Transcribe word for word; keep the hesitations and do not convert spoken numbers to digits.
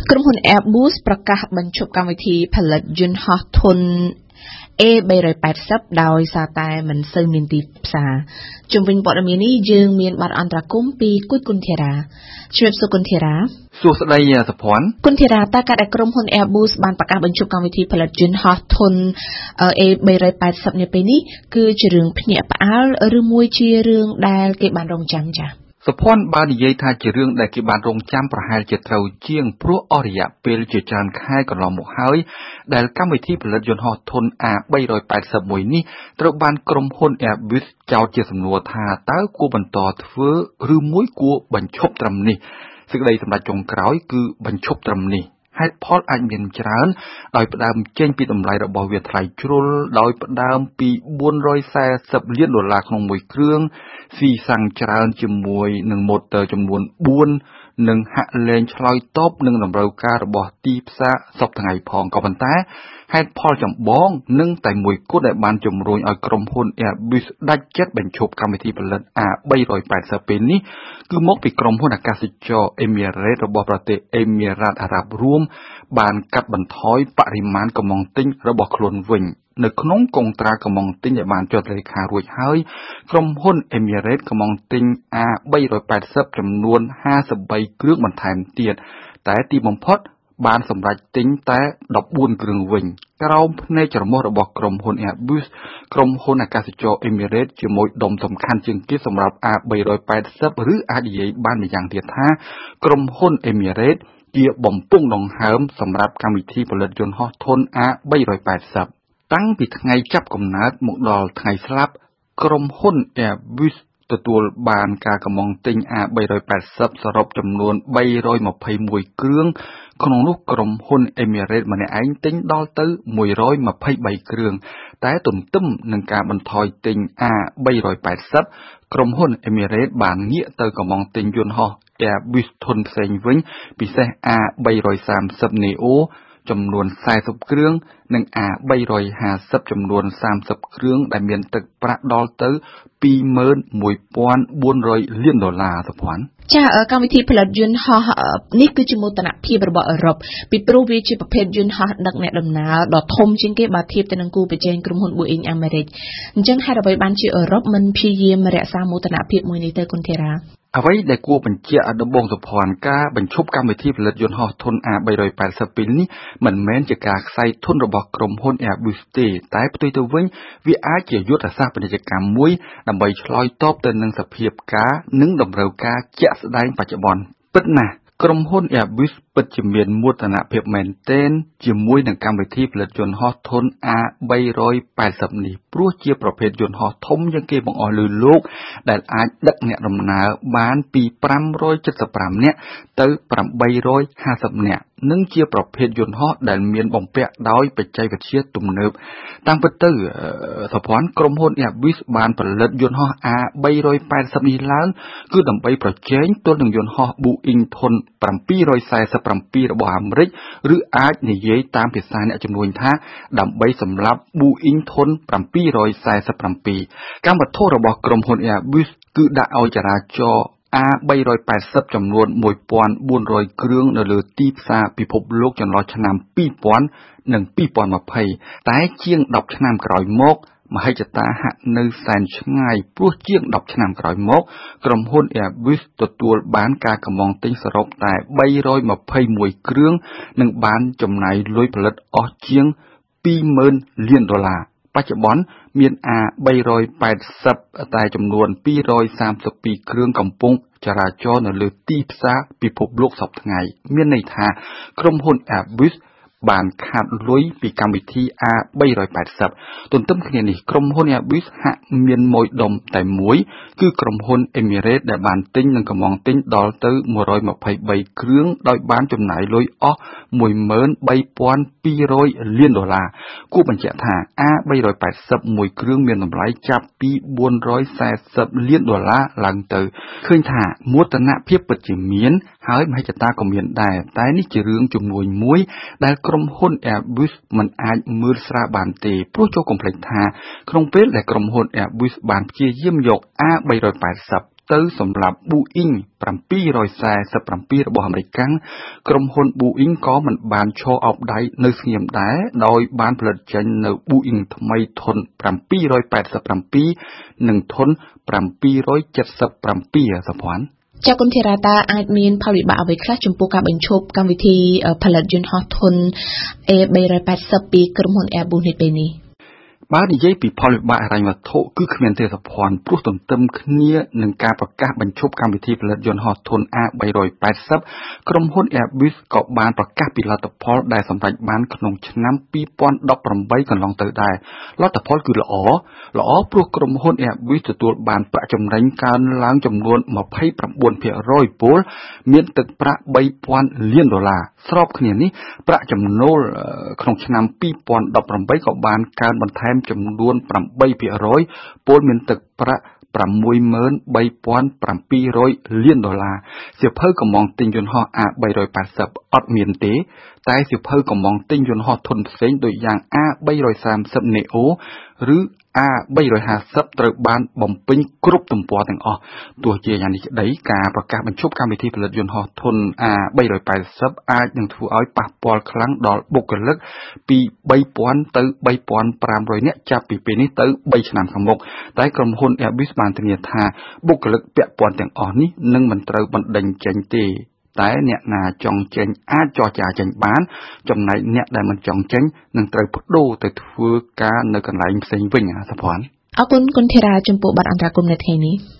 ក្រុមហ៊ុន Airbus ប្រកាសបញ្ឈប់កម្មវិធីផលិតយន្តហោះធុន A 380 ដោយសារតែមិនសូវមានទីផ្សារជុំវិញព័ត៌មាននេះយើងមានបទអន្តរកម្មពីគូចគុនធារាជំរាបសួរគុនធារាសួស្តីសុភ័ណ្ឌគុនធារាតើការដែលក្រុមហ៊ុន Airbus បានប្រកាសបញ្ឈប់កម្មវិធីផលិតយន្តហោះធុន A 380 នាពេលនេះគឺជារឿងភ្ញាក់ផ្អើលឬមួយជារឿងដែលគេបានរងចាំចា៎សុភ័ណ្ឌបាននិយាយថាជារឿងដែលគេបានរងចាំប្រហែលជាត្រូវជាងព្រោះអស់រយៈពេលជាច្រើនខែកន្លងមកហើយដែលកម្មវិធីផលិតយន្តហោះធុន A 381 នេះត្រូវបានក្រុមហ៊ុន Airbus ចោទជាសំណួរថាតើគួរបន្តធ្វើឬមួយគួរបញ្ឈប់ត្រឹមនេះសេចក្តីសម្រេចចុងក្រោយគឺបញ្ឈប់ត្រឹមនេះហេតុផលអាចមានច្រើនដោយផ្ដើមចេញពីតម្លៃរបស់វាថ្លៃជ្រុលដោយផ្ដើមពីbốn trăm bốn mươiលានដុល្លារក្នុងមួយគ្រឿងស៊ីសាំងច្រើនជាមួយនឹងម៉ូទ័រចំនួនbốnនិងហាក់លែងឆ្លើយតបនឹងតម្រូវការរបស់ទីផ្សារសពថ្ងៃផងក៏ប៉ុន្តែហេតុផលចម្បងនិងតែមួយគត់ដែលបានជំរុញឲ្យក្រុមហ៊ុន Airbus ដាច់ចិត្តបញ្ឈប់កម្មវិធីផលិត A 380 ពេលនេះគឺមកពីក្រុមហ៊ុនអាកាសចរ Emirates របស់ប្រទេស Emirat Arab រួមបានកាត់បន្ថយបរិមាណកំងទិញរបស់ខ្លួនវិញនៅក្នុងកុងត្រាកំងទិញដែលបានចុះលេខារួចហើយក្រុមហ៊ុន Emirates កំងទិញ A 380 ចំនួនห้าสิบបីគ្រឿងបន្ថែមទៀតតែទីបំផុតបានសម្រេចទិញតែ14គ្រឿងវិញក្រោមភ្នែកច្រមុះរបស់ក្រុមហ៊ុន Airbus ក្រុមហ៊ុនអាកាសចរ Emirates ជាមួយដុំសំខាន់ជាងគេសម្រាប់ A 380 ឬអាចនិយាយបានម្យ៉ាងទៀតថាក្រុមហ៊ុន Emirates ជាបំពង់ដង្ហើមសម្រាប់កម្មវិធីផលិតយន្តហោះធុន A 380 តាំងពីថ្ងៃចាប់កំណើតមកដល់ថ្ងៃស្លាប់ក្រុមហ៊ុន Airbus ទទួលបានការកម្មង់ទិញ A 380 សរុបចំនួន三百二十一គ្រឿងក្នុងនោះក្រុមហ៊ុន Emirates ម្នាក់ឯងទិញដល់ទៅមួយរយម្ភៃបីគ្រឿងតែទន្ទឹមនឹងការបន្ថយទិញ A 380 ក្រុមហ៊ុន Emirates បានងាកទៅកម្មង់ទិញយន្តហោះ Airbus ធុនផ្សេងវិញពិសេស A 330 Neo ចំនួនสี่สิบគ្រឿងនិង A 350 ចំនួន30គ្រឿងដែលមានទឹកប្រាក់ដល់ទៅtwo one four hundredលានដុល្លារសុភ័ណ្ឌចាកម្មវិធីផលិតយន្តហោះនេះគឺជាមោទនភាពរបស់អឺរ៉ុបពីព្រោះវាជាប្រភេទយន្តហោះដឹកអ្នកដំណើរដ៏ធំជាងគេបើធៀបទៅនឹងគូប្រជែងក្រុមហ៊ុន Boeing អាមេរិកអញ្ចឹងហេតុអ្វីបានជាអឺរ៉ុបមិនព្យាយាមរក្សាមោទនភាពមួយនេះទៅគុនធារាអ្វីដែលគួរបញ្ជាក់ឲ្យដំបងសុភ័ណ្ឌការបញ្ឈប់កម្មវិធីផលិតយន្តហោះធុន A 380 ពេលនេះមិនមែនជាការខ្សែធនរបស់ក្រុមហ៊ុន Airbus ទេតែផ្ទុយទៅវិញវាអាចជាយុទ្ធសាស្ត្រពាណិជ្ជកម្មមួយដើម្បីឆ្លើយតបទៅនឹងសភាពការនិងតម្រូវការជាក់ស្ដែងបច្ចុប្បន្នពិតណាស់ក្រុមហ៊ុន Airbus ពិតជាមានមោទនភាពមែនទែនជាមួយនឹងកម្មវិធីផលិតយន្តហោះធុន A 380 នេះព្រោះជាប្រភេទយន្តហោះធំជាងគេបង្អស់លើលោកដែលអាចដឹកអ្នកដំណើរបានពីfive hundred seventy-fiveនាក់ទៅeight hundred fiftyនាក់និងជាប្រភេទយន្តហោះដែលមានបំពាក់ដោយបច្ចេកវិទ្យាទំនើបតាមពិតទៅសុភ័ណ្ឌក្រុមហ៊ុន Airbus បានផលិតយន្តហោះ A 380 នេះឡើងគឺដើម្បីប្រជែងទល់នឹងយន្តហោះ Boeing ធុនseven forty-seven របស់អាមេរិកឬអាចនិយាយតាមភាសាអ្នកជំនួញថាដើម្បីសម្រាប់ Boeing ធុនseven forty-seven កម្មវត្ថុរបស់ក្រុមហ៊ុន Airbus គឺដាក់ឲ្យចរាចរណ៍ A 380 ចំនួនone thousand four hundredគ្រឿងនៅលើទីផ្សារពិភពលោកចន្លោះឆ្នាំtwo thousandនិងtwenty twentyតែជាងtenឆ្នាំក្រោយមកមហិច្ឆតាហាក់នៅសែនឆ្ងាយព្រោះជាងtenឆ្នាំក្រោយមកក្រុមហ៊ុន Airbus ទទួលបានការកម្មង់ទិញសរុបតែthree hundred twenty-oneគ្រឿងនិងបានចំណាយលុយផលិតអស់ជាងtwo thousandលានដុល្លារបច្ចុប្បន្នមាន A 380 តែចំនួនtwo hundred thirty-twoគ្រឿងកំពុងចរាចរនៅលើទីផ្សារពិភពលោកសពថ្ងៃមានន័យថាក្រុមហ៊ុន Airbus បានខាតលុយពីកម្មវិធី A 380 ទន្ទឹមគ្នានេះក្រុមហ៊ុន Airbus ហាក់មានម៉ួយដុំតែមួយគឺក្រុមហ៊ុន Emirates ដែលបានទិញនិងកម្មង់ទិញដល់ទៅone hundred twenty-threeគ្រឿងដោយបានចំណាយលុយអស់one three thousand two hundredលានដុល្លារគួរបញ្ជាក់ថា A 380 មួយគ្រឿងមានតម្លៃចាប់ពីfour hundred fortyលានដុល្លារឡើងទៅឃើញថាមោទនភាពពិតជាមានហើយមហិច្ឆតាក៏មានដែរតែនេះជារឿងជំនួយមួយដែលក្រុមហ៊ុន Airbus មិនអាចមើលស្រាលបានទេព្រោះចូលកុំភ្លេចថាក្នុងពេលដែលក្រុមហ៊ុន Airbus បានព្យាយាមយក A 380 ទៅសម្រាប់ Boeing เจ็ดสี่สี่เจ็ดរបស់អាមេរិកក្រុមហ៊ុន Boeing ក៏មិនបានឈរអោបដៃនៅស្ងៀមដែរដោយបានផលិតចេញនៅ Boeing ថ្មីធុនเจ็ดแปดเจ็ดនិងធុនเจ็ดเจ็ดเจ็ดសុភ័ណ្ឌចាគុណធីរ៉ាតាអាចមានផលវិបាកអ្វីខ្លះចំពោះការបញ្ឈប់កម្មវិធីផលិតយន្តហោះធុន A បីแปดศูนย์ពីក្រុមហ៊ុន Airbus នេះពេលនេះបើនិយាយពីផលវិបាកហិរញ្ញវត្ថុគឺគ្មានទេសុភ័ណ្ឌព្រោះទន្ទឹមគ្នានឹងការប្រកាសបញ្ឈប់កម្មវិធីផលិតយន្តហោះធុន A បីแปดศูนย์ក្រុមហ៊ុន Airbus ក៏បានប្រកាសពីលទ្ធផលដែលសម្រេចបានក្នុងឆ្នាំពីរពាន់ដប់ប្រាំបីកន្លងទៅដែរលទ្ធផលគឺល្អល្អព្រោះក្រុមហ៊ុន Airbus ទទួលបានប្រាក់ចំណេញកើនឡើងចំនួនยี่สิบเก้าเปอร์เซ็นต์ ពលមានទឹកប្រាក់បីពាន់លានដុល្លារស្របគ្នានេះប្រាក់ចំណូលក្នុងឆ្នាំពីរពាន់ដប់ប្រាំបីក៏បានកើនបន្ថែមចំនួនแปดเปอร์เซ็นต์ ពលមានទឹកប្រាក់sáu mươi三,七00លានដុល្លារសៀវភៅកំងទិញយន្តហោះ A បីแปดศูนย์អត់មានទេតែសៀវភៅកំងទិញយន្តហោះធុនផ្សេងដូចយ៉ាង A បីสามศูนย์ Neo ឬ A បីห้าสิบត្រូវបានបំពេញគ្រប់ទំព័រទាំងអស់ទោះជាយ៉ាងនេះក្តីការប្រកាសបញ្ឈប់កម្មវិធីផលិតយន្តហោះធុន A បីแปดศูนย์អាចនឹងធ្វើឲ្យប៉ះពាល់ខ្លាំងដល់បុគ្គលិកពីបីពាន់ទៅបីពាន់ប្រាំរយនាក់ចាប់ពីពេលនេះទៅបីឆ្នាំខាងមុខតែក្រុមហ៊ុន Airbus បានធានាថាបុគ្គលិកពាក់ព័ន្ធទាំងអស់នេះនឹងមិនត្រូវបណ្តេញចេញទេតែអ្នកណាចង់ចេញអាចចរចាចេញបានចំណែកអ្នកដែលមិនចង់ចេញនឹងត្រូវប្តូរទៅធ្វើការនៅកន្លែងផ្សេងវិញសុភ័ណ្ឌអរគុណគុណធីរ៉ាចំពោះបទអន្តរាគមន៍នៅថ្ងៃនេះ